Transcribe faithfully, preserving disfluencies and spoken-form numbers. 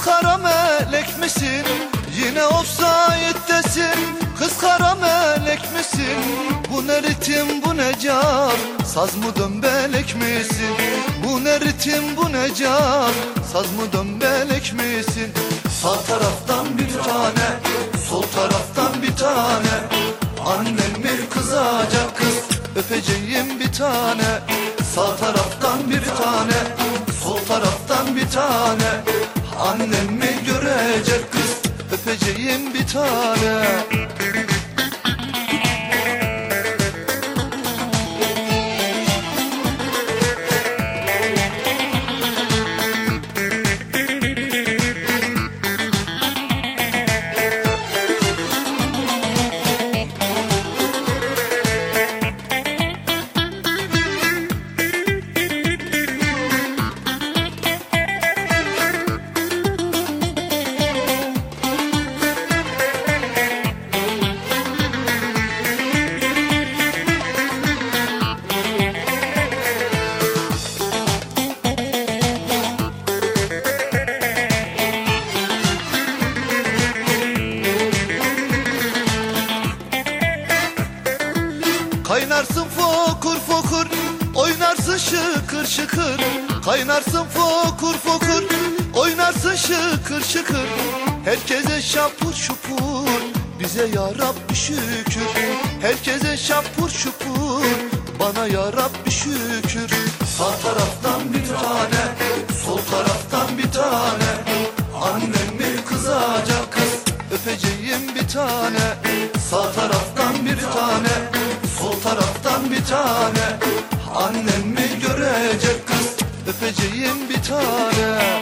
kara melek misin? Yine offside'desin. Kız kara melek misin? Bu ne ritim bu ne can? Saz mı dönbelek misin? Bu ne ritim bu ne can? Saz mı dönbelek misin? Sağ taraftan bir tane, sol taraftan bir tane. Annem mi kızacak kız, öpeceğim bir tane. Sağ taraftan bir tane, sol taraftan bir tane. Annem mi görecek kız, öpeceğim bir tane. Kaynarsın fokur fokur, oynarsın şıkır şıkır. Kaynarsın fokur fokur, oynarsın şıkır şıkır. Herkese şapur şupur, bize ya Rabbi şükür. Herkese şapur şupur, bana ya Rabbi şükür. Sağ taraftan bir tane, sol taraftan bir tane. Annem mi kızacak kız, öpeceğim bir tane. Sağ taraftan bir tane, sol taraftan bir tane. Annem mi görecek kız, öpeceğim bir tane.